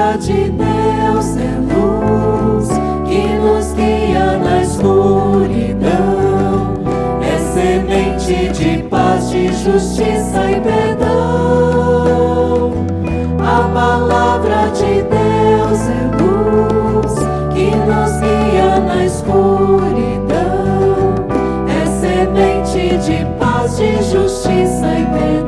palavra de Deus é luz que nos guia na escuridão, é semente de paz, de justiça e perdão. A palavra de Deus é luz que nos guia na escuridão, é semente de paz, de justiça e perdão.